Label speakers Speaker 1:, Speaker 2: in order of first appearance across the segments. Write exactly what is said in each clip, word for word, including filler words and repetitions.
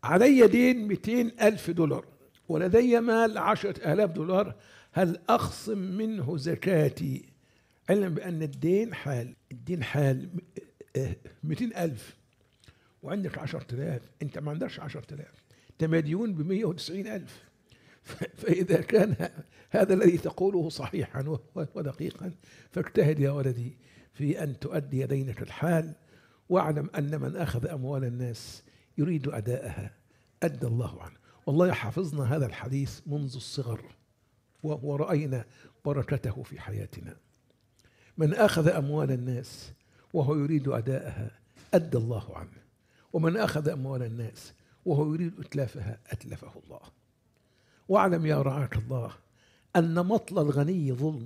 Speaker 1: علي دين مئتين ألف دولار ولدي مال عشرة آلاف دولار، هل أخصم منه زكاتي؟ علم بأن الدين حال، الدين حال مئتين ألف وعندك عشرة آلاف، أنت ما عندكش عشرة آلاف، أنت مديون بمئة وتسعين ألف. فإذا كان هذا الذي تقوله صحيحا ودقيقا فاجتهد يا ولدي في أن تؤدي دينك الحال، واعلم أن من أخذ أموال الناس يريد أداءها أدى الله عنه. والله حفظنا هذا الحديث منذ الصغر ورأينا بركته في حياتنا. من أخذ أموال الناس وهو يريد أداءها أدى الله عنه، ومن أخذ أموال الناس وهو يريد إتلافها أتلفه الله. واعلم يا رعاك الله أن مطل الغني ظلم،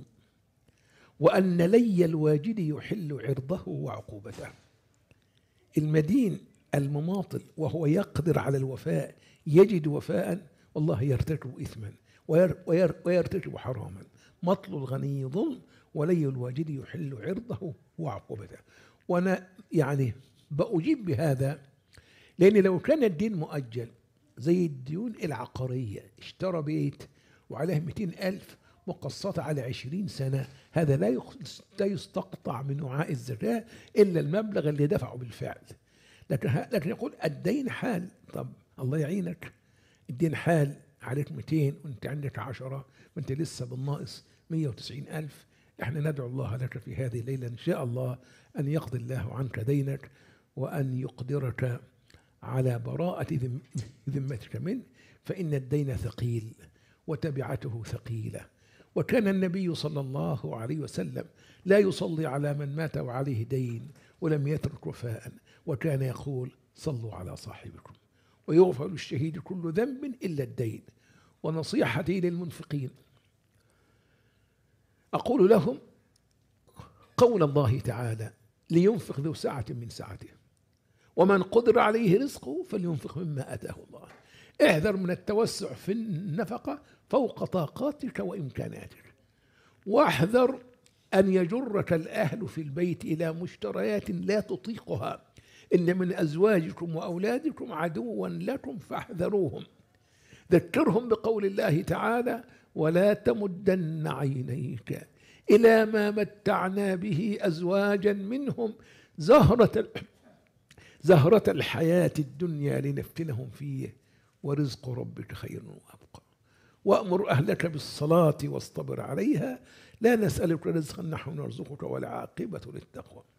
Speaker 1: وأن لي الواجد يحل عرضه وعقوبته. المدين المماطل وهو يقدر على الوفاء يجد وفاء والله يرتكب إثما وير وير ويرتكب حراما. مطل الغني ظلم ولي الواجد يحل عرضه وعقوبته. وأنا يعني بأجيب بهذا لأن لو كان الدين مؤجل زي الديون العقارية، اشترى بيت وعليه مئتين ألف مقسطة على عشرين سنة، هذا لا لا يستقطع من وعاء الزكاة إلا المبلغ اللي دفعه بالفعل. لكن لكن يقول الدين حال. طب الله يعينك، الدين حال عليك مئتين وانت عندك عشرة وانت لسه بالناقص مئة وتسعين ألف. احنا ندعو الله لك في هذه الليلة إن شاء الله أن يقضي الله عنك دينك وأن يقدرك على براءة ذمتك منه، فإن الدين ثقيل وتبعته ثقيلة. وكان النبي صلى الله عليه وسلم لا يصلي على من مات وعليه دين ولم يترك وفاء، وكان يقول صلوا على صاحبكم ويغفر للشهيد كل ذنب إلا الدين. ونصيحتي للمنفقين أقول لهم قول الله تعالى لينفق ذو سعة من سعته ومن قدر عليه رزقه فلينفق مما آتاه الله. احذر من التوسع في النفقة فوق طاقاتك وإمكاناتك، واحذر أن يجرك الأهل في البيت إلى مشتريات لا تطيقها. إن من أزواجكم وأولادكم عدوا لكم فاحذروهم. ذكرهم بقول الله تعالى ولا تمدن عينيك إلى ما متعنا به أزواجا منهم زهرة زهرة الحياة الدنيا لنفتنهم فيه ورزق ربك خير وأبقى. وأمر أهلك بالصلاة واصطبر عليها لا نسألك رزقا نحن نرزقك والعاقبة للتقوى.